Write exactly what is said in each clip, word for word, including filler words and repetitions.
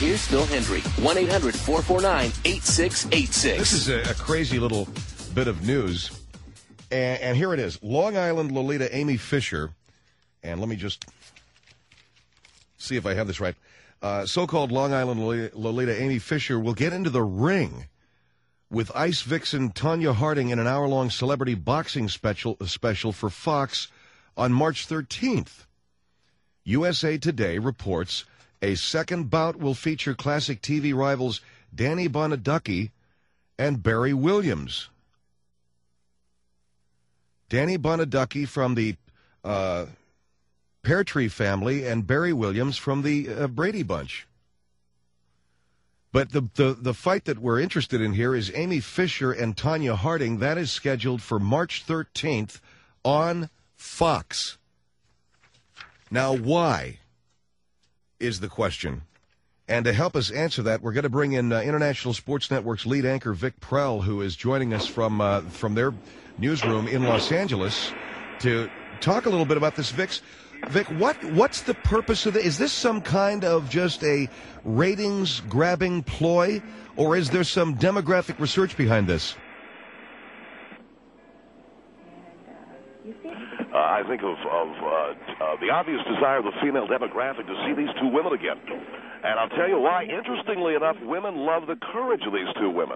Here's Phil Hendry, one eight hundred four four nine eight six eight six. This is a, a crazy little bit of news, and, and here it is. Long Island Lolita Amy Fisher, and let me just see if I have this right. Uh, so-called Long Island Lolita Amy Fisher will get into the ring with Ice Vixen Tonya Harding in an hour-long celebrity boxing special, special for Fox on March thirteenth. U S A Today reports a second bout will feature classic T V rivals Danny Bonaducci and Barry Williams. Danny Bonaducci from the uh, Pear Tree family and Barry Williams from the uh, Brady Bunch. But the, the, the fight that we're interested in here is Amy Fisher and Tonya Harding. That is scheduled for March thirteenth on Fox. Now, why is the question? And to help us answer that, we're going to bring in uh, International Sports Network's lead anchor, Vic Prell, who is joining us from uh, from their newsroom in Los Angeles to talk a little bit about this. Vic, Vic, what what's the purpose of this? Is this some kind of just a ratings-grabbing ploy, or is there some demographic research behind this? Uh, I think of, of uh, uh, the obvious desire of the female demographic to see these two women again. And I'll tell you why. Interestingly enough, women love the courage of these two women.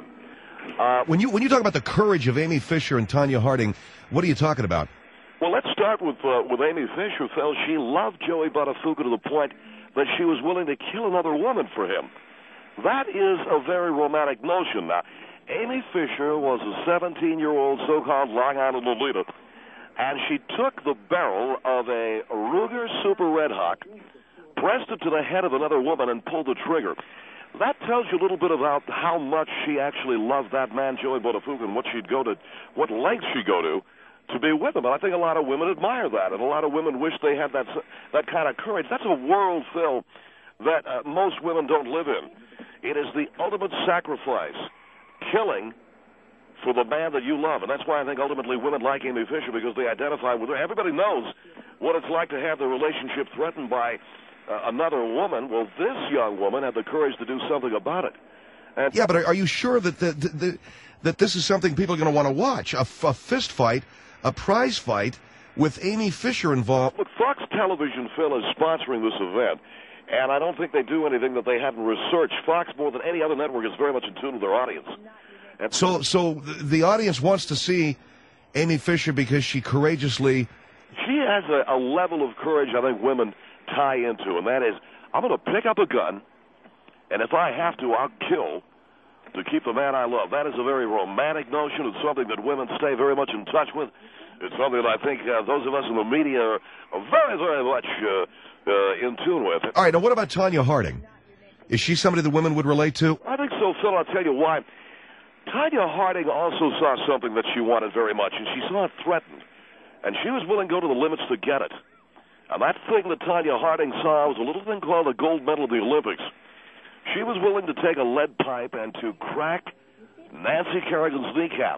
Uh, when you when you talk about the courage of Amy Fisher and Tonya Harding, what are you talking about? Well, let's start with uh, with Amy Fisher, Phil. She loved Joey Buttafuoco to the point that she was willing to kill another woman for him. That is a very romantic notion. Now, Amy Fisher was a seventeen-year-old so-called Long Island Lolita, and she took the barrel of a Ruger Super Red Hawk, pressed it to the head of another woman, and pulled the trigger. That tells you a little bit about how much she actually loved that man, Joey Buttafuoco, and what she'd go to, what lengths she'd go to to be with him. And I think a lot of women admire that, and a lot of women wish they had that that kind of courage. That's a world, Phil, that uh, most women don't live in. It is the ultimate sacrifice, killing for the man that you love. And that's why I think ultimately women like Amy Fisher, because they identify with her. Everybody knows what it's like to have their relationship threatened by uh, another woman. Well, this young woman had the courage to do something about it. And yeah, but are, are you sure that the, the, the, that this is something people are going to want to watch? A, a fist fight, a prize fight with Amy Fisher involved. Look, Fox Television, Phil, is sponsoring this event, and I don't think they do anything that they haven't researched. Fox, more than any other network, is very much in tune with their audience. And so, so the audience wants to see Amy Fisher because she courageously... She has a, a level of courage I think women tie into, and that is, I'm going to pick up a gun, and if I have to, I'll kill to keep the man I love. That is a very romantic notion. It's something that women stay very much in touch with. It's something that I think uh, those of us in the media are, are very, very much uh, uh, in tune with. All right, now what about Tonya Harding? Is she somebody that women would relate to? I think so, Phil. I'll tell you why. Tonya Harding also saw something that she wanted very much, and she saw it threatened. And she was willing to go to the limits to get it. And that thing that Tonya Harding saw was a little thing called a gold medal at the Olympics. She was willing to take a lead pipe and to crack Nancy Kerrigan's kneecap.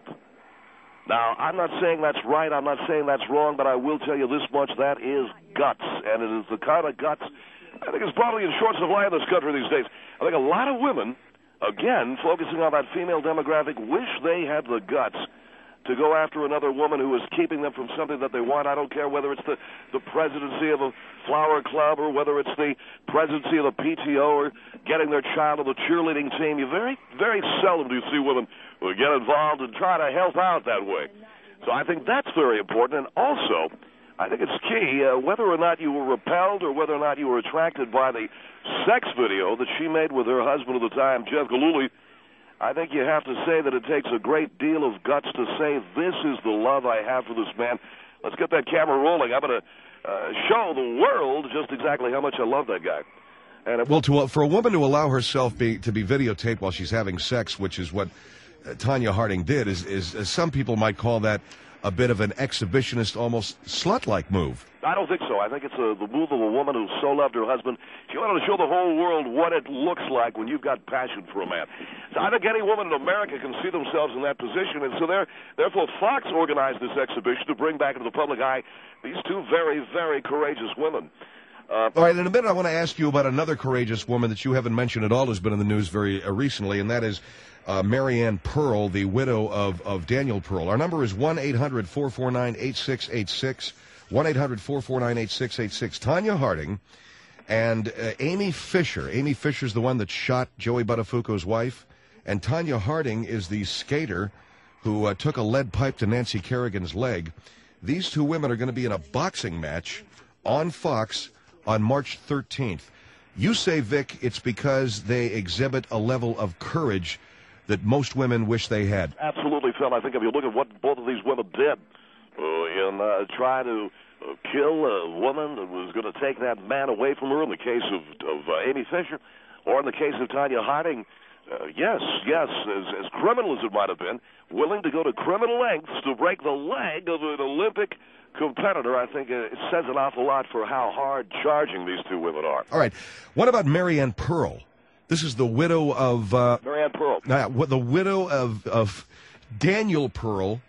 Now, I'm not saying that's right, I'm not saying that's wrong, but I will tell you this much, that is guts. And it is the kind of guts, I think it's probably in short supply in this country these days. I think a lot of women, again, focusing on that female demographic, wish they had the guts to go after another woman who is keeping them from something that they want. I don't care whether it's the, the presidency of a flower club or whether it's the presidency of a P T O or getting their child on the cheerleading team. You very, very seldom do you see women who get involved and try to help out that way. So I think that's very important. And also, I think it's key, uh, whether or not you were repelled or whether or not you were attracted by the sex video that she made with her husband at the time, Jeff Gillooly, I think you have to say that it takes a great deal of guts to say, this is the love I have for this man. Let's get that camera rolling. I'm going to uh, show the world just exactly how much I love that guy. And it, well, to, uh, for a woman to allow herself be, to be videotaped while she's having sex, which is what uh, Tonya Harding did, is, is uh, some people might call that a bit of an exhibitionist, almost slut-like move. I don't think so. I think it's a, the move of a woman who so loved her husband. She wanted to show the whole world what it looks like when you've got passion for a man. So I think any woman in America can see themselves in that position. And so there, therefore, Fox organized this exhibition to bring back into the public eye these two very, very courageous women. Uh, All right, in a minute I want to ask you about another courageous woman that you haven't mentioned at all who's been in the news very uh, recently, and that is uh, Marianne Pearl, the widow of, of Daniel Pearl. Our number is one eight hundred four four nine eight six eight six, one eight hundred four four nine eight six eight six. Tanya Harding and uh, Amy Fisher. Amy Fisher's the one that shot Joey Buttafuoco's wife, and Tanya Harding is the skater who uh, took a lead pipe to Nancy Kerrigan's leg. These two women are going to be in a boxing match on Fox on March thirteenth. You say, Vic, it's because they exhibit a level of courage that most women wish they had. Absolutely, Phil. I think if you look at what both of these women did uh, in uh, trying to uh, kill a woman that was going to take that man away from her, in the case of, of uh, Amy Fisher, or in the case of Tanya Harding, uh, yes, yes, as, as criminal as it might have been, willing to go to criminal lengths to break the leg of an Olympic competitor. I think uh, it says an awful lot for how hard charging these two women are. All right. What about Marianne Pearl? This is the widow of... Uh, Marianne Pearl. Uh, the widow of, of Daniel Pearl.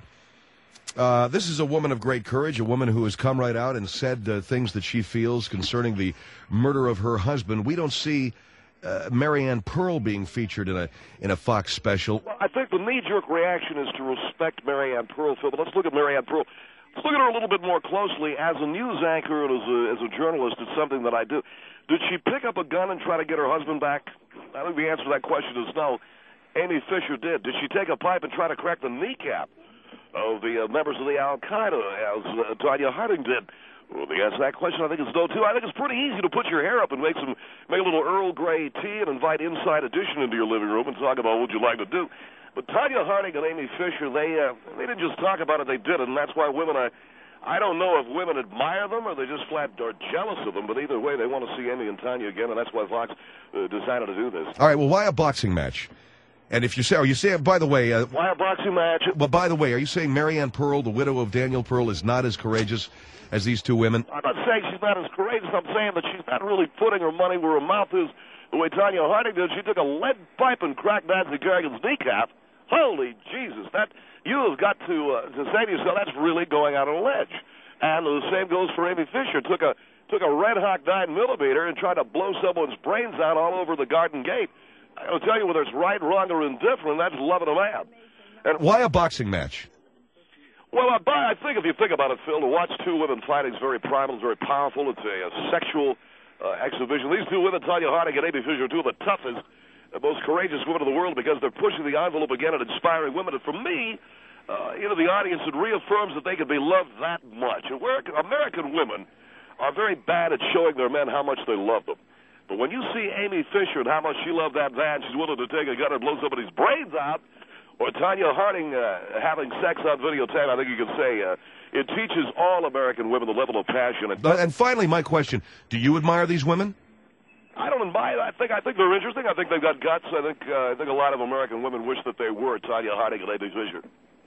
Uh, this is a woman of great courage, a woman who has come right out and said uh, things that she feels concerning the murder of her husband. We don't see uh, Marianne Pearl being featured in a in a Fox special. Well, I think the knee-jerk reaction is to respect Marianne Pearl, Phil, but let's look at Marianne Pearl. Let's look at her a little bit more closely. As a news anchor and as a, as a journalist, it's something that I do. Did she pick up a gun and try to get her husband back? I think the answer to that question is no. Amy Fisher did. Did she take a pipe and try to crack the kneecap of the uh, members of the Al-Qaeda, as uh, Tanya Harding did? Well, the answer to that question, I think, is no, too. I think it's pretty easy to put your hair up and make some, make a little Earl Grey tea and invite Inside Edition into your living room and talk about what you'd like to do. But Tanya Harding and Amy Fisher, they uh, they didn't just talk about it, they did it, and that's why women, I, I don't know if women admire them or they just flat are jealous of them, but either way, they want to see Amy and Tanya again, and that's why Fox uh, decided to do this. All right, well, why a boxing match? And if you say, are you saying, by the way... Uh, why a boxing match? Well, by the way, are you saying Marianne Pearl, the widow of Daniel Pearl, is not as courageous as these two women? I'm not saying she's not as courageous. I'm saying that she's not really putting her money where her mouth is the way Tanya Harding did. She took a lead pipe and cracked Nancy Kerrigan's kneecap. Holy Jesus, that you have got to uh, to say to yourself, that's really going out on a ledge. And the same goes for Amy Fisher. Took a took a Red Hawk nine millimeter and tried to blow someone's brains out all over the Garden Gate. I'll tell you, whether it's right, wrong, or indifferent, that's loving a man. And why a boxing match? Well, I, I think if you think about it, Phil, to watch two women fighting is very primal, it's very powerful. It's a, a sexual uh, exhibition. These two women, Tanya Harding and Amy Fisher, are two of the toughest, the most courageous women in the world because they're pushing the envelope again and inspiring women. And for me, uh, you know, the audience, it reaffirms that they can be loved that much. And we're, American women are very bad at showing their men how much they love them. But when you see Amy Fisher and how much she loved that man, she's willing to take a gun and blow somebody's brains out, or Tanya Harding uh, having sex on videotape, I think you can say uh, it teaches all American women the level of passion. And, and finally, my question, do you admire these women? I don't admire. I think I think they're interesting. I think they've got guts. I think uh, I think a lot of American women wish that they were Tanya Harding and Amy Fisher.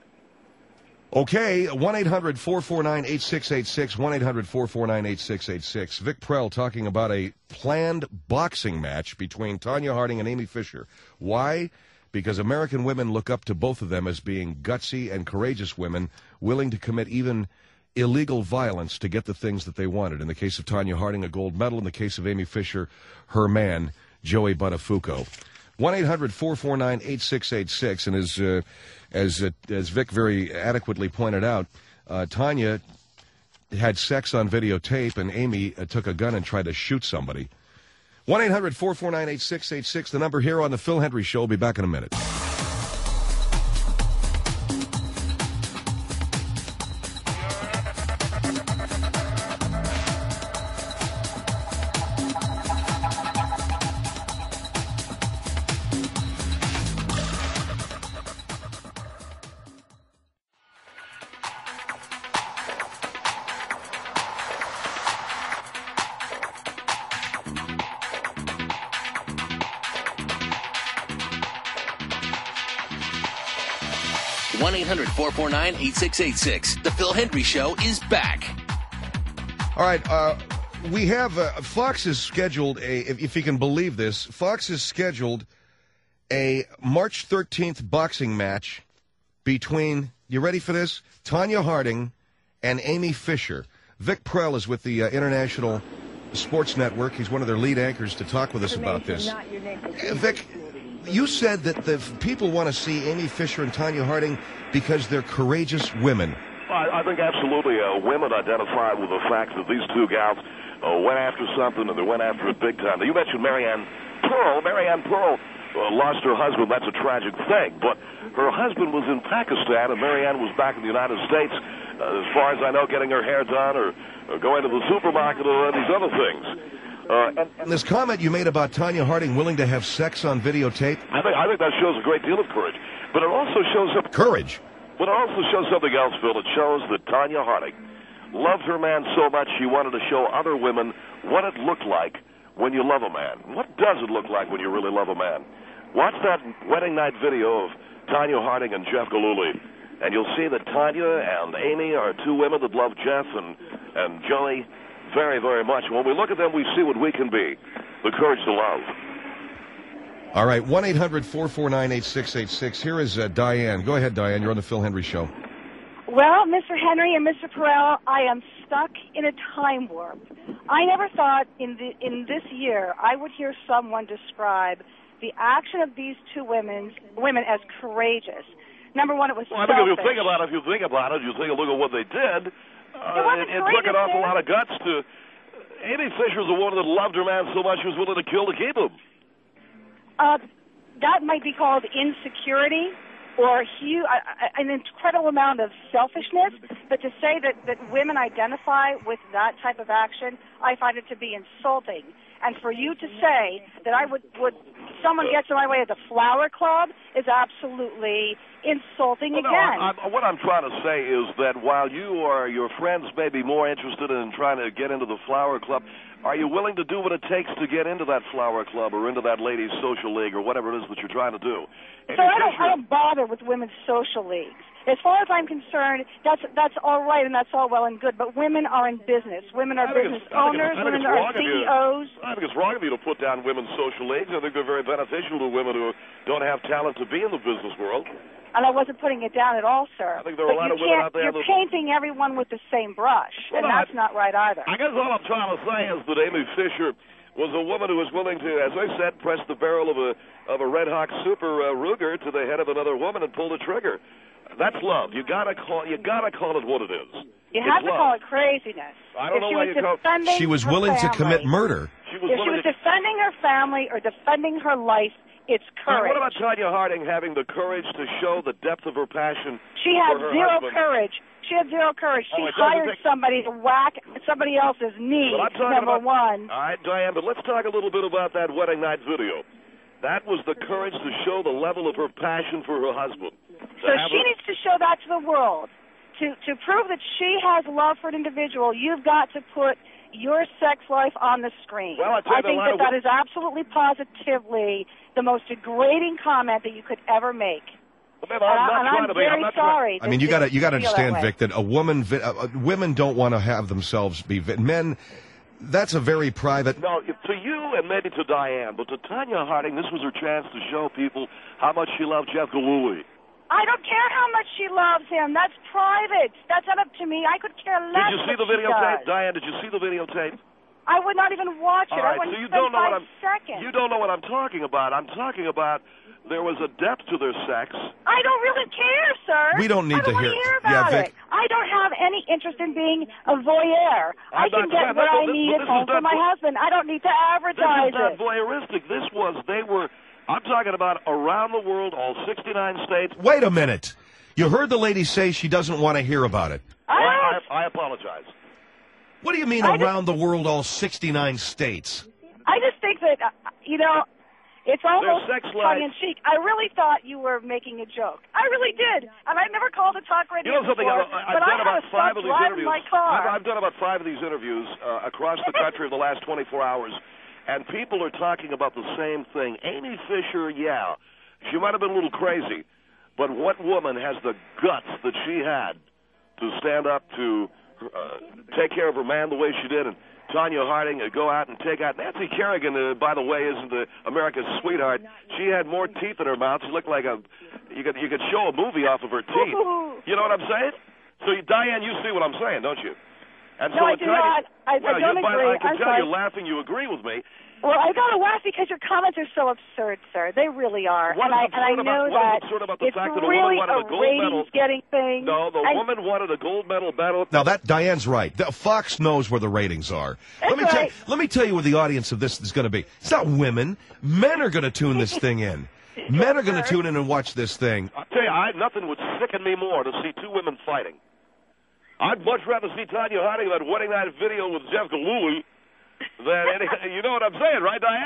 Okay, one eight hundred four four nine eight six eight six, one eight hundred four four nine eight six eight six. Vic Prell talking about a planned boxing match between Tanya Harding and Amy Fisher. Why? Because American women look up to both of them as being gutsy and courageous women, willing to commit even illegal violence to get the things that they wanted. In the case of Tanya Harding, a gold medal. In the case of Amy Fisher, her man, Joey Buttafuoco. one eight hundred four four nine eight six eight six. And as, uh, as, uh, as Vic very adequately pointed out, uh, Tanya had sex on videotape, and Amy uh, took a gun and tried to shoot somebody. one eight hundred four four nine eight six eight six, the number here on the Phil Hendry Show. We'll be back in a minute. one eight hundred four four nine eight six eight six. The Phil Hendry Show is back. All right, uh, we have, uh, Fox has scheduled a, if, if you can believe this, Fox has scheduled a March thirteenth boxing match between, you ready for this? Tanya Harding and Amy Fisher. Vic Prell is with the uh, International Sports Network. He's one of their lead anchors to talk with us about this. Uh, Vic, you said that the people want to see Amy Fisher and Tonya Harding because they're courageous women. I, I think absolutely uh, women identify with the fact that these two gals uh, went after something, and they went after it big time. Now, you mentioned Marianne Pearl. Marianne Pearl uh, lost her husband. That's a tragic thing. But her husband was in Pakistan, and Marianne was back in the United States, uh, as far as I know, getting her hair done or, or going to the supermarket or these other things. Uh, and, and this comment you made about Tonya Harding willing to have sex on videotape? I think, I think that shows a great deal of courage. But it also shows up... Courage? But it also shows something else, Phil. It shows that Tonya Harding loved her man so much she wanted to show other women what it looked like when you love a man. What does it look like when you really love a man? Watch that wedding night video of Tonya Harding and Jeff Gillooly, and you'll see that Tonya and Amy are two women that love Jeff and, and Joey very, very much. When we look at them, we see what we can be, the courage to love. All right, one eight hundred four four nine eight six eight six. Here is uh, Diane. Go ahead, Diane. You're on the Phil Hendry Show. Well, Mister Henry and Mister Perel, I am stuck in a time warp. I never thought in the in this year I would hear someone describe the action of these two women women as courageous. Number one, it was well, I selfish. think if you think about it, if you think about it, you take a look at what they did. Uh, it, it, it took an awful lot of guts to. Amy Fisher's a woman that loved her man so much she was willing to kill to keep him. Uh, that might be called insecurity or huge, uh, an incredible amount of selfishness. But to say that, that women identify with that type of action, I find it to be insulting. And for you to say that I would, would someone gets in my way at the Flower Club is absolutely insulting well, again. No, I, I, what I'm trying to say is that while you or your friends may be more interested in trying to get into the Flower Club, are you willing to do what it takes to get into that Flower Club or into that ladies' social league or whatever it is that you're trying to do? So I don't, I don't bother with women's social leagues. As far as I'm concerned, that's that's all right and that's all well and good. But women are in business. Women are business owners. Women are C E Os. I think it's wrong of you to put down women's social leagues. I think they're very beneficial to women who don't have talent to be in the business world. And I wasn't putting it down at all, sir. I think there are but a lot you of women out there. You're that... painting everyone with the same brush, well, and no, that's I, not right either. I guess all I'm trying to say is that Amy Fisher was a woman who was willing to, as I said, press the barrel of a of a Red Hawk Super uh, Ruger to the head of another woman and pull the trigger. That's love. You gotta call. You gotta call it what it is. You have it's to love. call it craziness. I don't if know she why was you call. She was willing family, to commit murder. She was if she was to... defending her family or defending her life, it's courage. Right, what about Tonya Harding having the courage to show the depth of her passion? She had for her zero husband? courage. She had zero courage. She oh, hired think... somebody to whack somebody else's knee, number about... one. All right, Diane, but let's talk a little bit about that wedding night video. That was the courage to show the level of her passion for her husband. So she her... needs to show that to the world. To, to prove that she has love for an individual, you've got to put your sex life on the screen. Well, I, I think that that is absolutely positively the most degrading comment that you could ever make. Well, man, I'm and, not and trying I'm to be, very I'm not sorry. I mean, you got to you got to understand, that Vic, that a woman, uh, women don't want to have themselves be men. That's a very private. No, to you and maybe to Diane, but to Tonya Harding, this was her chance to show people how much she loved Jeff Gillooly. I don't care how much she loves him. That's private. That's not up to me. I could care less. Did you see the videotape, Diane? Did you see the videotape? I would not even watch it. All right, I wouldn't so you spend don't know five what I'm. seconds. You don't know what I'm talking about. I'm talking about there was a depth to their sex. I don't really care, sir. We don't need I don't to want hear. hear about yeah, Vic. it. I don't have any interest in being a voyeur. I'm I can not get saying what that, I this, need this at home for my husband. I don't need to advertise This is not it. voyeuristic. This was they were. I'm talking about around the world, all sixty-nine states. Wait a minute. You heard the lady say she doesn't want to hear about it. I, I, I, I apologize. What do you mean I around just, the world, all sixty-nine states? I just think that, uh, you know, it's almost sex tongue-in-cheek. I really thought you were making a joke. I really did. And I've never called a talk radio You know something? before, I've, I've but done I about had a five of these driving interviews. my car. I've, I've done about five of these interviews uh, across the country in the last twenty-four hours, and people are talking about the same thing. Amy Fisher, yeah, she might have been a little crazy, but what woman has the guts that she had to stand up to uh, take care of her man the way she did? And Tonya Harding uh, go out and take out Nancy Kerrigan, uh, by the way, isn't uh, America's sweetheart. She had more teeth in her mouth. She looked like a you could you could show a movie off of her teeth. You know what I'm saying? So Diane, you see what I'm saying, don't you? And No, so I it do kinda- not. I, well, I don't you, but agree. I can I'm tell sorry. you're laughing. You agree with me. Well, I gotta laugh because your comments are so absurd, sir. They really are. What and I is and I absurd know about, what is that absurd about the it's fact that a really woman wanted a a gold medal? ratings-getting thing. No, the I- woman wanted a gold medal battle. Now that Diane's right. The, Fox knows where the ratings are. let me That's tell right. let me tell you what the audience of this is going to be. It's not women. Men are going to tune this thing in. Men are going to tune in and watch this thing. I tell you, I, nothing would sicken me more to see two women fighting. I'd much rather see Tanya Harding that wedding night video with Jeff Gillooly than any. You know what I'm saying, right, Diane?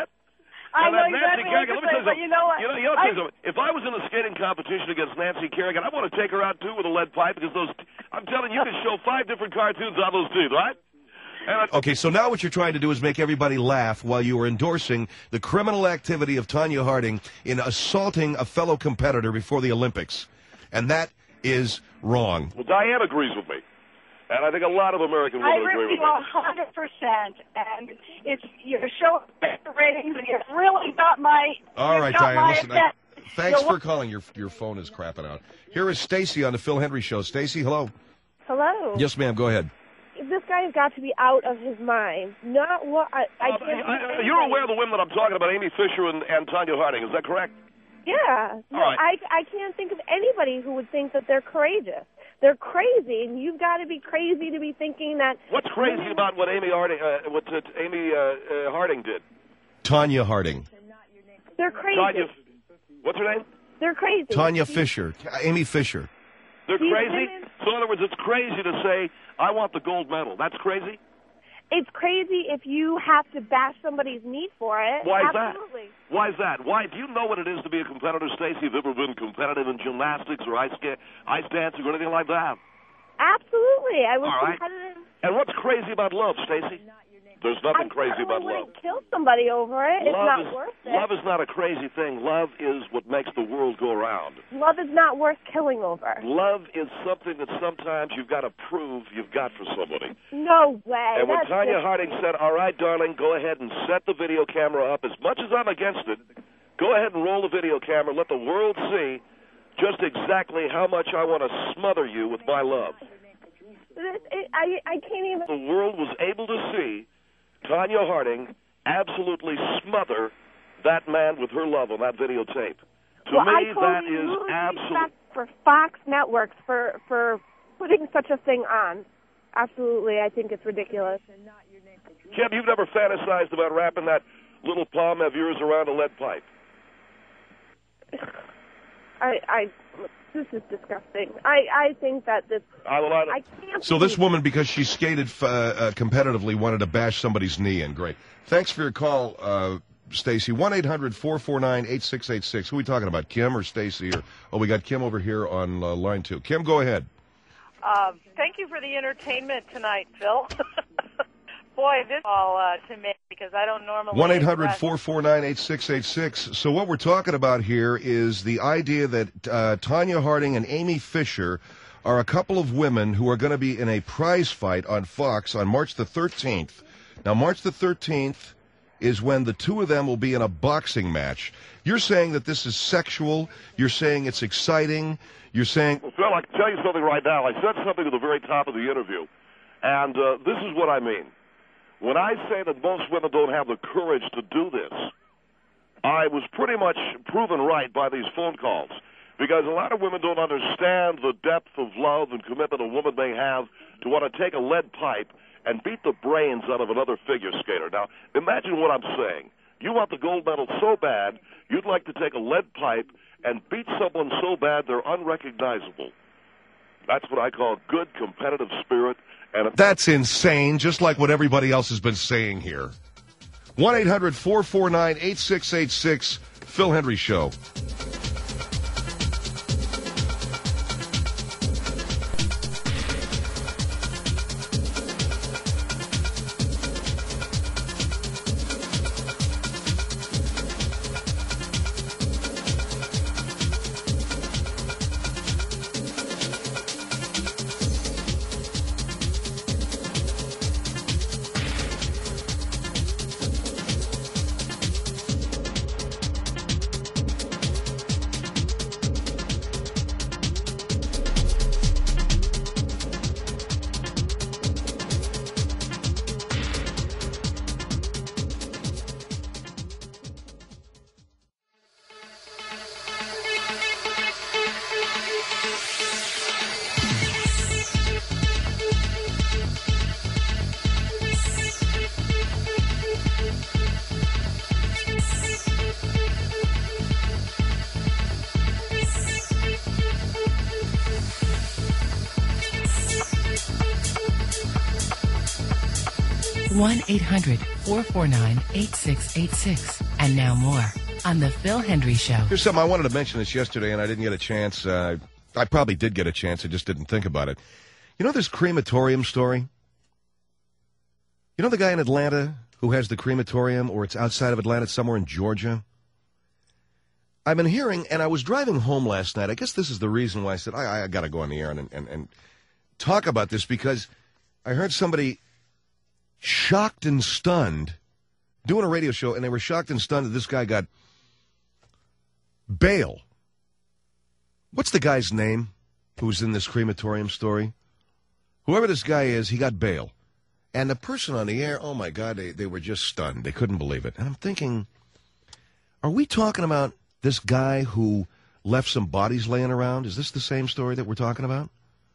I And know that Nancy exactly what Kerrigan, you're let me tell saying, you but something. you know what? You know, you know, I- tell you something. If I was in a skating competition against Nancy Kerrigan, I want to take her out too with a lead pipe because those. I'm telling you, you can show five different cartoons on those teeth, right? And Okay, so now what you're trying to do is make everybody laugh while you are endorsing the criminal activity of Tanya Harding in assaulting a fellow competitor before the Olympics. And that is wrong. well, Diane agrees with me, and I think a lot of American I women agree agree with with you a hundred percent, and it's you're showing the ratings, and you're really not my. All you've right, got Diane, my listen. I, attention. thanks You're- for calling. Your your phone is crapping out. Here is Stacy on the Phil Henry Show. Stacy, hello. Hello. Yes, ma'am. Go ahead. This guy's got to be out of his mind. Not what I. I Uh, can't I- I- you're aware of the women that I'm talking about, Amy Fisher and, and Tanya Harding, is that correct? Yeah. No, All right. I I can't think of anybody who would think that they're courageous. They're crazy, and you've got to be crazy to be thinking that. What's crazy about what Amy Harding, uh, what uh, Amy uh, uh, Harding did? Tanya Harding. They're crazy. Tanya, what's her name? They're crazy. Tanya Fisher. Amy Fisher. They're These crazy? women- So in other words, it's crazy to say, I want the gold medal. That's crazy? It's crazy if you have to bash somebody's knee for it. Why is that? Absolutely. Why is that? Why? Do you know what it is to be a competitor, Stacey? Have you ever been competitive in gymnastics or ice, ca- ice dancing or anything like that? Absolutely. I was All right. competitive. And what's crazy about love, Stacey? There's nothing I crazy about certainly love. wouldn't kill somebody over it. It's Love not is, worth it. love is not a crazy thing. Love is what makes the world go round. Love is not worth killing over. Love is something that sometimes you've got to prove you've got for somebody. No way. And when That's Tanya just- Harding said, all right, darling, go ahead and set the video camera up, as much as I'm against it, go ahead and roll the video camera, let the world see just exactly how much I want to smother you with my love. It, it, I, I can't even. The world was able to see Tanya Harding absolutely smother that man with her love on that videotape. To well, me, I that totally is lose absolute. respect for Fox Networks for for putting such a thing on. Absolutely, I think it's ridiculous. Kim, you've never fantasized about wrapping that little palm of yours around a lead pipe. I, I, this is disgusting. I, I think that this. I will. I, I can't. So this believe- woman, because she skated uh, uh, competitively, wanted to bash somebody's knee in. Great. Thanks for your call, uh, Stacy. one eight hundred four four nine eight six eight six. Who are we talking about, Kim or Stacy? Or oh, we got Kim over here on uh, line two. Kim, go ahead. Um, thank you for the entertainment tonight, Phil. Boy, this all uh, to me because I don't normally. one eight hundred four four nine eight six eight six. So what we're talking about here is the idea that uh, Tanya Harding and Amy Fisher are a couple of women who are going to be in a prize fight on Fox on March the thirteenth. Now, March the thirteenth is when the two of them will be in a boxing match. You're saying that this is sexual. You're saying it's exciting. You're saying... Well, Phil, I can tell you something right now. I said something at the very top of the interview, and uh, this is what I mean. When I say that most women don't have the courage to do this, I was pretty much proven right by these phone calls, because a lot of women don't understand the depth of love and commitment a woman may have to want to take a lead pipe and beat the brains out of another figure skater. Now, imagine what I'm saying. You want the gold medal so bad, you'd like to take a lead pipe and beat someone so bad they're unrecognizable. That's what I call good competitive spirit. And That's insane, just like what everybody else has been saying here. one eight hundred four four nine eight six eight six, Phil Henry Show. one eight hundred four four nine eight six eight six. And now more on The Phil Hendry Show. Here's something I wanted to mention this yesterday, and I didn't get a chance. Uh, I probably did get a chance. I just didn't think about it. You know this crematorium story? You know the guy in Atlanta who has the crematorium, or it's outside of Atlanta, somewhere in Georgia? I've been hearing, and I was driving home last night. I guess this is the reason why I said, I, I got to go on the air and, and, and talk about this, because I heard somebody shocked and stunned doing a radio show, and they were shocked and stunned that this guy got bail. What's the guy's name who's in this crematorium story? Whoever this guy is, he got bail. And the person on the air, oh, my God, they, they were just stunned. They couldn't believe it. And I'm thinking, are we talking about this guy who left some bodies laying around? Is this the same story that we're talking about?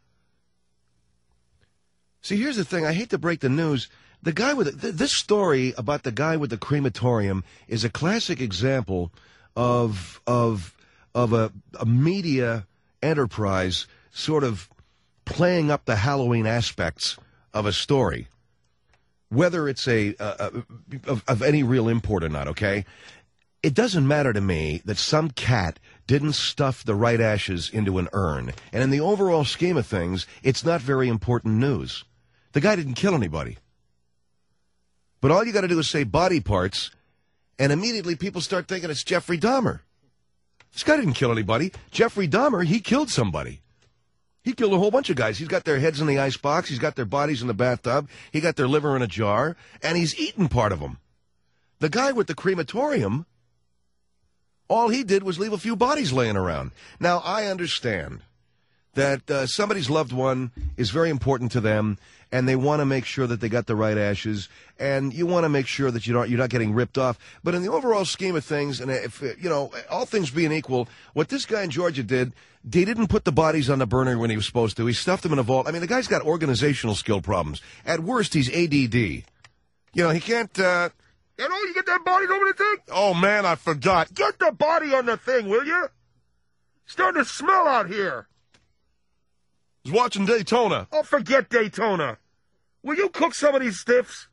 See, here's the thing. I hate to break the news. The guy with the, this story about the guy with the crematorium is a classic example of of of a, a media enterprise sort of playing up the Halloween aspects of a story, whether it's a, a, a of, of any real import or not. Okay, it doesn't matter to me that some cat didn't stuff the right ashes into an urn, and in the overall scheme of things, it's not very important news. The guy didn't kill anybody. But all you got to do is say body parts, and immediately people start thinking it's Jeffrey Dahmer. This guy didn't kill anybody. Jeffrey Dahmer, he killed somebody. He killed a whole bunch of guys. He's got their heads in the icebox. He's got their bodies in the bathtub. He got their liver in a jar, and he's eaten part of them. The guy with the crematorium, all he did was leave a few bodies laying around. Now, I understand that uh, somebody's loved one is very important to them, and they want to make sure that they got the right ashes, and you want to make sure that you don't, you're not getting ripped off. But in the overall scheme of things, and if, you know, all things being equal, what this guy in Georgia did, they didn't put the bodies on the burner when he was supposed to. He stuffed them in a vault. I mean, the guy's got organizational skill problems. At worst, he's A D D. You know, he can't, uh, you know, you get that body over the thing? Oh, man, I forgot. Get the body on the thing, will you? Starting to smell out here. I was watching Daytona. Oh, forget Daytona. Will you cook some of these stiffs?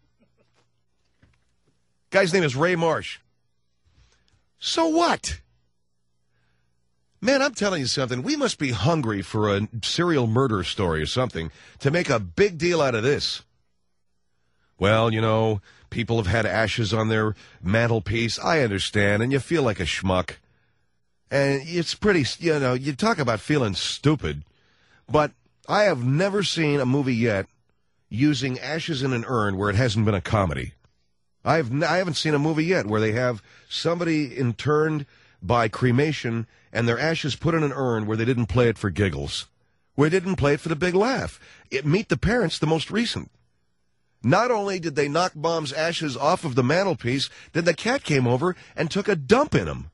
Guy's name is Ray Marsh. So what? Man, I'm telling you something. We must be hungry for a serial murder story or something to make a big deal out of this. Well, you know, people have had ashes on their mantelpiece. I understand, and you feel like a schmuck. And it's pretty, you know, you talk about feeling stupid. But I have never seen a movie yet using ashes in an urn where it hasn't been a comedy. I've n- I haven't seen a movie yet where they have somebody interned by cremation and their ashes put in an urn where they didn't play it for giggles, where they didn't play it for the big laugh. It, Meet the Parents, the most recent. Not only did they knock Mom's ashes off of the mantelpiece, then the cat came over and took a dump in them.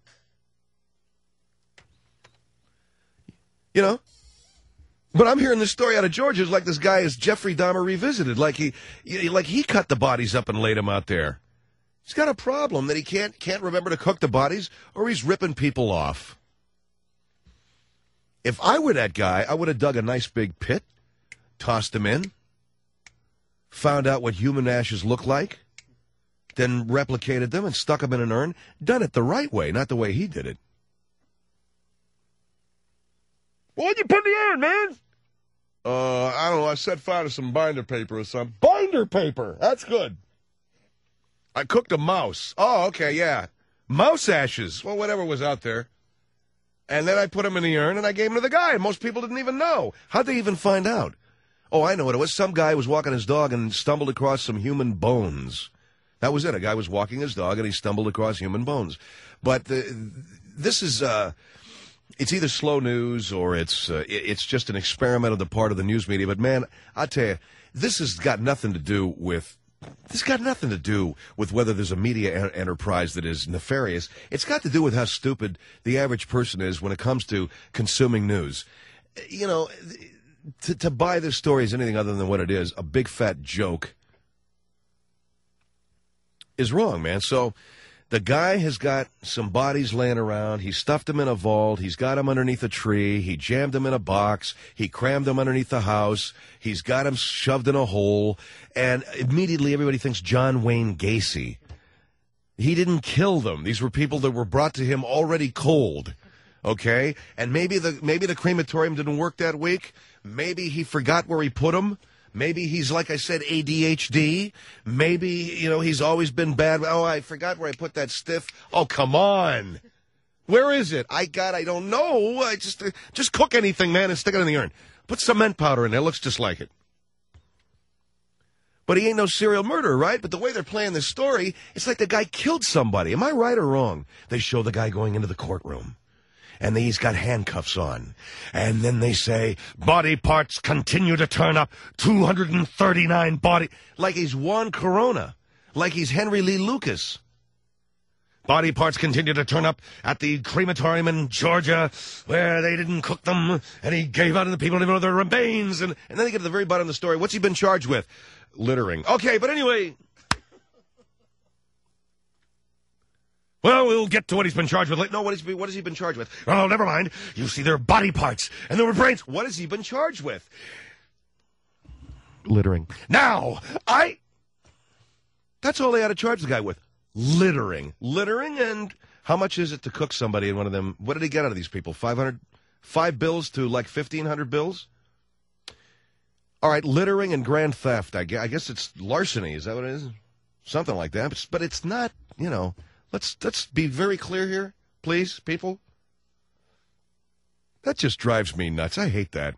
You know? But I'm hearing this story out of Georgia. It's like this guy is Jeffrey Dahmer revisited. Like he, like he cut the bodies up and laid them out there. He's got a problem that he can't can't remember to cook the bodies, or he's ripping people off. If I were that guy, I would have dug a nice big pit, tossed them in, found out what human ashes look like, then replicated them and stuck them in an urn. Done it the right way, not the way he did it. What'd you put in the urn, man? Uh, I don't know. I set fire to some binder paper or something. Binder paper. That's good. I cooked a mouse. Oh, okay, yeah. Mouse ashes. Well, whatever was out there. And then I put them in the urn and I gave them to the guy. And most people didn't even know. How'd they even find out? Oh, I know what it was. Some guy was walking his dog and stumbled across some human bones. That was it. A guy was walking his dog and he stumbled across human bones. But the, this is... Uh, It's either slow news or it's uh, it's just an experiment on the part of the news media. But, man, I tell you, this has got nothing to do with this got nothing to do with whether there's a media en- enterprise that is nefarious. It's got to do with how stupid the average person is when it comes to consuming news. You know, to, to buy this story as anything other than what it is, a big fat joke, is wrong, man. So The guy has got some bodies laying around. He stuffed them in a vault. He's got them underneath a tree. He jammed them in a box. He crammed them underneath the house. He's got them shoved in a hole. And immediately everybody thinks John Wayne Gacy. He didn't kill them. These were people that were brought to him already cold. Okay? And maybe the maybe the crematorium didn't work that week. Maybe he forgot where he put them. Maybe he's, like I said, A D H D. Maybe, you know, he's always been bad. Oh, I forgot where I put that stiff. Oh, come on. Where is it? I got, I don't know. I just, uh, just cook anything, man, and stick it in the urn. Put cement powder in there. It looks just like it. But he ain't no serial murderer, right? But the way they're playing this story, it's like the guy killed somebody. Am I right or wrong? They show the guy going into the courtroom. And he's got handcuffs on. And then they say, body parts continue to turn up, two hundred thirty-nine body... Like he's Juan Corona. Like he's Henry Lee Lucas. Body parts continue to turn up at the crematorium in Georgia, where they didn't cook them, and he gave out to the people to know their remains. And, and then they get to the very bottom of the story. What's he been charged with? Littering. Okay, but anyway... Well, we'll get to what he's been charged with. No, what, is, what has he been charged with? Oh, never mind. You see, there are body parts, and there were brains. What has he been charged with? Littering. Now, I... That's all they ought to charge the guy with. Littering. Littering, and how much is it to cook somebody in one of them? What did he get out of these people? five hundred? Five bills to like fifteen hundred bills? All right, littering and grand theft. I guess it's larceny. Is that what it is? Something like that. But it's not, you know... Let's let's be very clear here, please, people. That just drives me nuts. I hate that.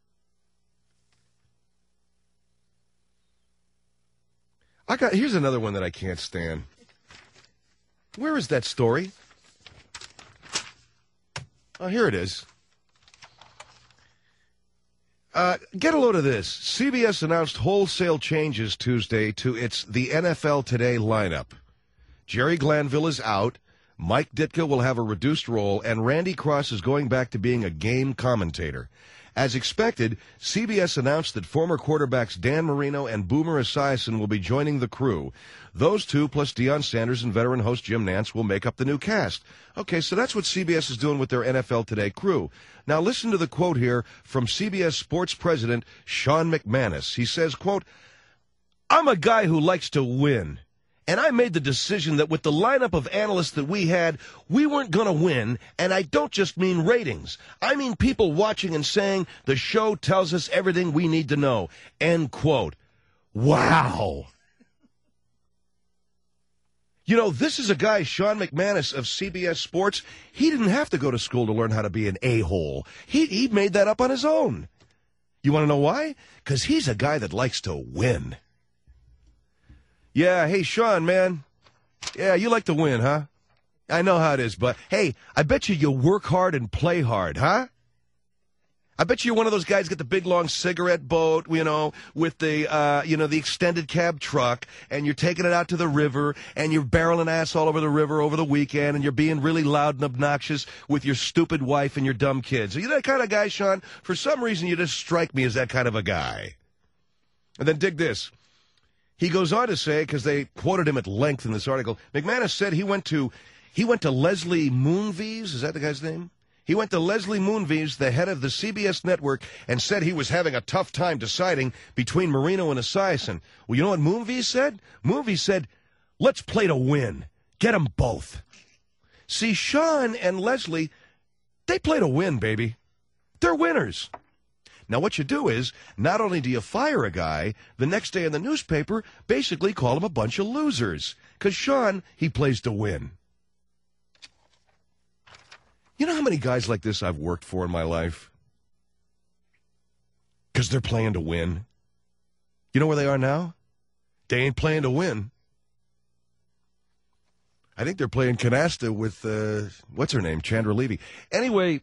I got here's another one that I can't stand. Where is that story? Oh, here it is. Uh, get a load of this. C B S announced wholesale changes Tuesday to its The N F L Today lineup. Jerry Glanville is out, Mike Ditka will have a reduced role, and Randy Cross is going back to being a game commentator. As expected, C B S announced that former quarterbacks Dan Marino and Boomer Esiason will be joining the crew. Those two, plus Deion Sanders and veteran host Jim Nantz, will make up the new cast. Okay, so that's what C B S is doing with their N F L Today crew. Now listen to the quote here from C B S Sports President Sean McManus. He says, quote, "I'm a guy who likes to win. And I made the decision that with the lineup of analysts that we had, we weren't going to win, and I don't just mean ratings. I mean people watching and saying the show tells us everything we need to know." End quote. Wow. You know, this is a guy, Sean McManus of C B S Sports. He didn't have to go to school to learn how to be an a-hole. He, he made that up on his own. You want to know why? Because he's a guy that likes to win. Yeah, hey, Sean, man. Yeah, you like to win, huh? I know how it is, but, hey, I bet you you work hard and play hard, huh? I bet you're one of those guys get the big, long cigarette boat, you know, with the, uh, you know, the extended cab truck, and you're taking it out to the river, and you're barreling ass all over the river over the weekend, and you're being really loud and obnoxious with your stupid wife and your dumb kids. Are you that kind of guy, Sean? For some reason, you just strike me as that kind of a guy. And then dig this. He goes on to say, because they quoted him at length in this article, McManus said he went to he went to Leslie Moonves, is that the guy's name? He went to Leslie Moonves, the head of the C B S network, and said he was having a tough time deciding between Marino and Esiason. Well, you know what Moonves said? Moonves said, let's play to win. Get them both. See, Sean and Leslie, they play to win, baby. They're winners. Now, what you do is, not only do you fire a guy, the next day in the newspaper, basically call him a bunch of losers. Because Sean, he plays to win. You know how many guys like this I've worked for in my life? Because they're playing to win. You know where they are now? They ain't playing to win. I think they're playing canasta with, uh, what's her name, Chandra Levy. Anyway,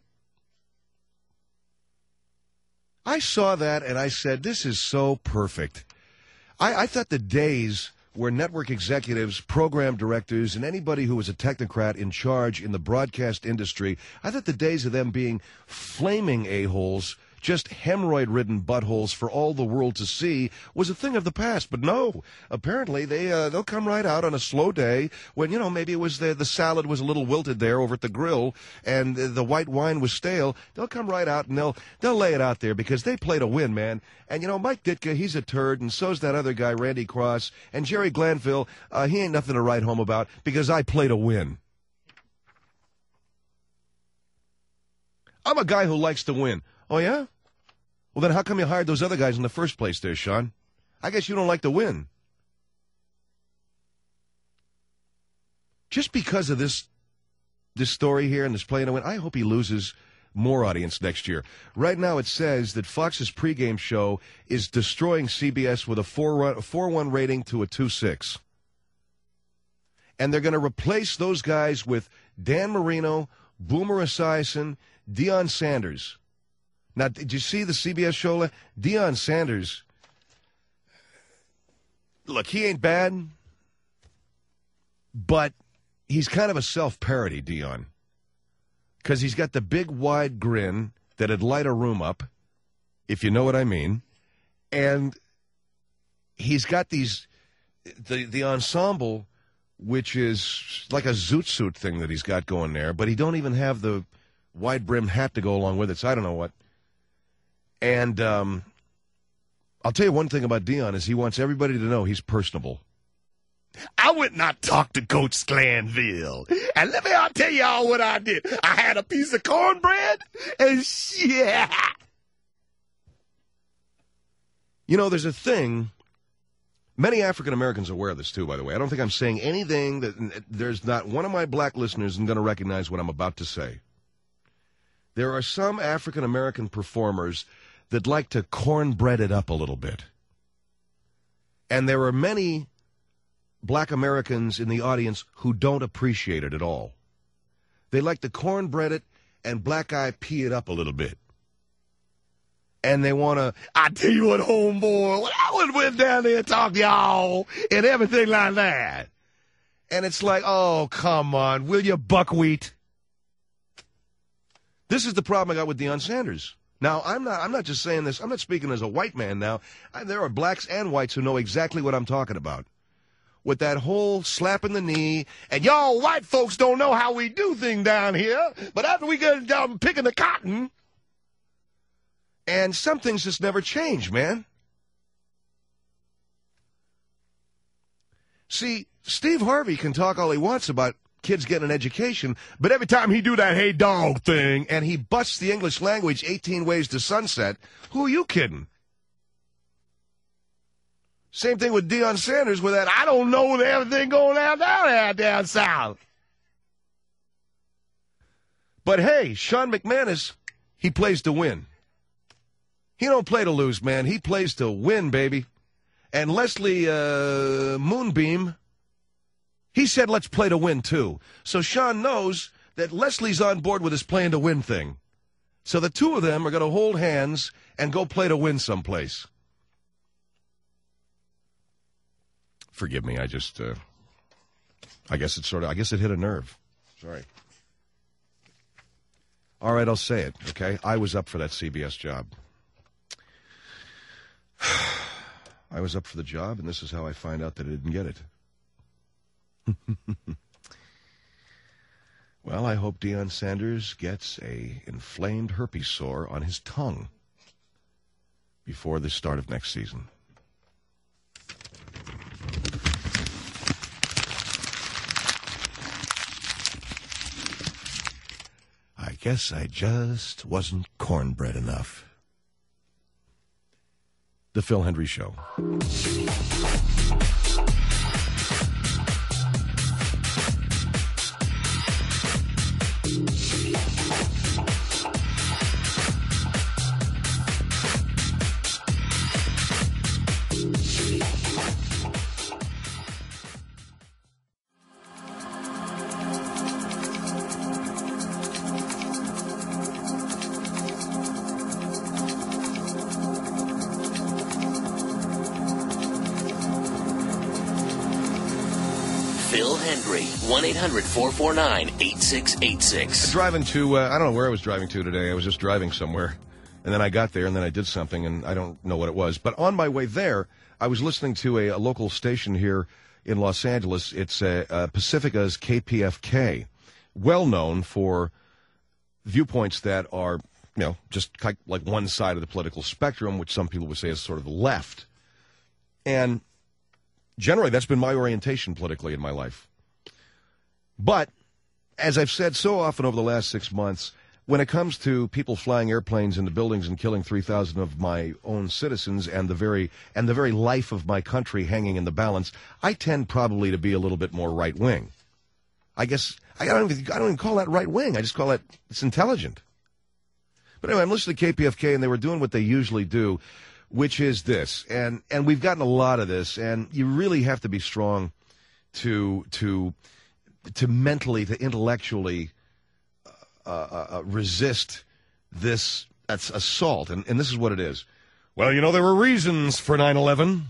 I saw that and I said, this is so perfect. I, I thought the days where network executives, program directors, and anybody who was a technocrat in charge in the broadcast industry, I thought the days of them being flaming a-holes just hemorrhoid-ridden buttholes for all the world to see was a thing of the past. But no, apparently they, uh, they'll come right out on a slow day when, you know, maybe it was the, the salad was a little wilted there over at the grill and the, the white wine was stale. They'll come right out and they'll, they'll lay it out there because they play to win, man. And, you know, Mike Ditka, he's a turd, and so's that other guy, Randy Cross, and Jerry Glanville, uh, he ain't nothing to write home about because I play to win. I'm a guy who likes to win. Oh, yeah? Well, then how come you hired those other guys in the first place there, Sean? I guess you don't like to win. Just because of this this story here and this playing to win, I hope he loses more audience next year. Right now it says that Fox's pregame show is destroying C B S with a four one rating to a two six. And they're going to replace those guys with Dan Marino, Boomer Esiason, Deion Sanders. Now, did you see the C B S show? Deion Sanders, look, he ain't bad, but he's kind of a self-parody, Deion, because he's got the big, wide grin that'd light a room up, if you know what I mean, and he's got these, the, the ensemble, which is like a zoot suit thing that he's got going there, but he don't even have the wide-brimmed hat to go along with it, so I don't know what. And um, I'll tell you one thing about Deion is he wants everybody to know he's personable. I went and I talked to Coach Glanville, and let me I'll tell y'all what I did. I had a piece of cornbread, and shit. You know, there's a thing. Many African Americans are aware of this, too, by the way. I don't think I'm saying anything that there's not one of my black listeners is going to recognize what I'm about to say. There are some African American performers that like to cornbread it up a little bit. And there are many black Americans in the audience who don't appreciate it at all. They like to cornbread it and black eye pea it up a little bit. And they want to, I tell you what, homeboy, when I would went down there and talk to y'all and everything like that. And it's like, oh, come on, will you, buckwheat? This is the problem I got with Deion Sanders. Now, I'm not I'm not just saying this. I'm not speaking as a white man now. I, there are blacks and whites who know exactly what I'm talking about. With that whole slap in the knee, and y'all white folks don't know how we do things down here, but after we get down picking the cotton, and some things just never change, man. See, Steve Harvey can talk all he wants about kids getting an education, but every time he do that hey dog thing and he busts the English language eighteen ways to sunset, who are you kidding? Same thing with Deion Sanders with that I don't know everything going on down there down south. But hey, Sean McManus, he plays to win. He don't play to lose, man. He plays to win, baby. And Leslie uh, Moonbeam, he said, let's play to win, too. So Sean knows that Leslie's on board with his playing to win thing. So the two of them are going to hold hands and go play to win someplace. Forgive me, I just, uh, I guess it sort of, I guess it hit a nerve. Sorry. All right, I'll say it, okay? I was up for that C B S job. I was up for the job, and this is how I find out that I didn't get it. Well, I hope Deion Sanders gets a inflamed herpes sore on his tongue before the start of next season. I guess I just wasn't cornbread enough. The Phil Hendry Show. Phil Hendry, one eight hundred four four nine eight six eight six. Driving to, uh, I don't know where I was driving to today. I was just driving somewhere. And then I got there, and then I did something, and I don't know what it was. But on my way there, I was listening to a, a local station here in Los Angeles. It's uh, uh, Pacifica's K P F K, well known for viewpoints that are, you know, just like one side of the political spectrum, which some people would say is sort of the left. And generally, that's been my orientation politically in my life. But, as I've said so often over the last six months, when it comes to people flying airplanes into buildings and killing three thousand of my own citizens and the very and the very life of my country hanging in the balance, I tend probably to be a little bit more right-wing. I guess I don't even, I don't even call that right-wing. I just call it, it's intelligent. But anyway, I'm listening to K P F K, and they were doing what they usually do, which is this. And and we've gotten a lot of this, and you really have to be strong to to to mentally, to intellectually Uh, uh, resist this that's assault. And, and this is what it is. Well, you know, there were reasons for nine eleven.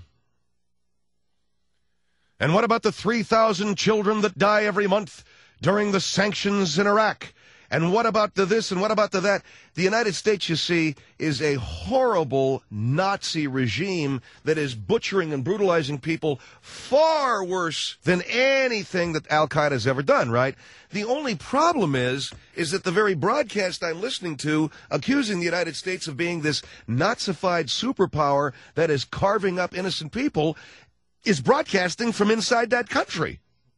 And what about the three thousand children that die every month during the sanctions in Iraq? And what about the this and what about the that? The United States, you see, is a horrible Nazi regime that is butchering and brutalizing people far worse than anything that Al-Qaeda has ever done, right? The only problem is, is that the very broadcast I'm listening to accusing the United States of being this Nazified superpower that is carving up innocent people is broadcasting from inside that country.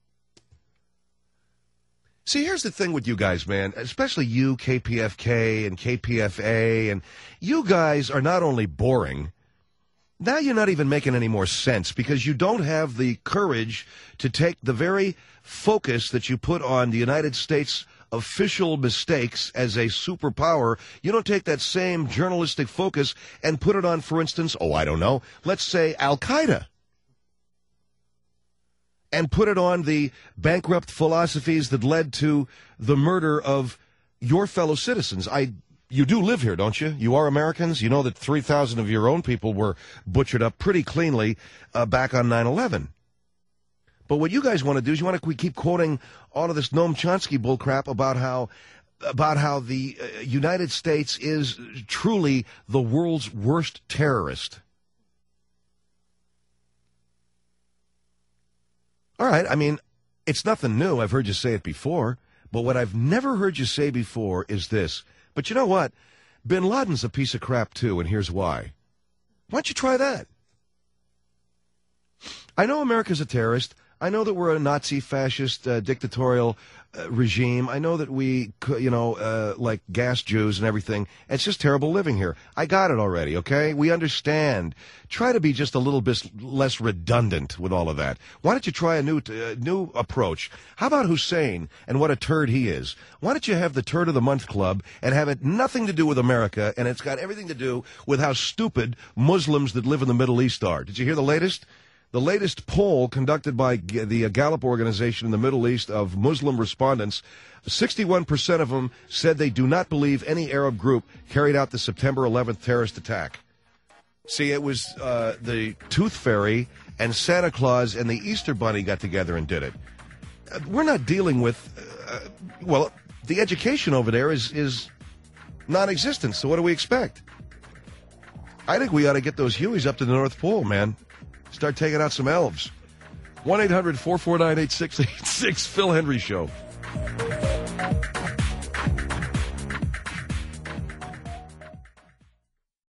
See, here's the thing with you guys, man, especially you, K P F K and K P F A, and you guys are not only boring, now you're not even making any more sense because you don't have the courage to take the very focus that you put on the United States official mistakes as a superpower. You don't take that same journalistic focus and put it on, for instance, oh, I don't know, let's say Al-Qaeda. And put it on the bankrupt philosophies that led to the murder of your fellow citizens. I, you do live here, don't you? You are Americans. You know that three thousand of your own people were butchered up pretty cleanly uh, back on nine eleven. But what you guys want to do is you want to keep quoting all of this Noam Chomsky bullcrap about how about how the uh, United States is truly the world's worst terrorist. All right, I mean, it's nothing new. I've heard you say it before. But what I've never heard you say before is this. But you know what? Bin Laden's a piece of crap, too, and here's why. Why don't you try that? I know America's a terrorist. I know that we're a Nazi, fascist, uh, dictatorial uh, regime. I know that we, you know, uh, like gas Jews and everything. It's just terrible living here. I got it already, okay? We understand. Try to be just a little bit less redundant with all of that. Why don't you try a new uh, new approach? How about Hussein and what a turd he is? Why don't you have the Turd of the Month Club and have it nothing to do with America, and it's got everything to do with how stupid Muslims that live in the Middle East are? Did you hear the latest? The latest poll conducted by the Gallup organization in the Middle East of Muslim respondents, sixty-one percent of them said they do not believe any Arab group carried out the September eleventh terrorist attack. See, it was uh, the Tooth Fairy and Santa Claus and the Easter Bunny got together and did it. Uh, we're not dealing with, uh, well, the education over there is, is non-existent, so what do we expect? I think we ought to get those Hueys up to the North Pole, man. Start taking out some elves. one eight hundred four four nine eight six eight six, Phil Hendry Show.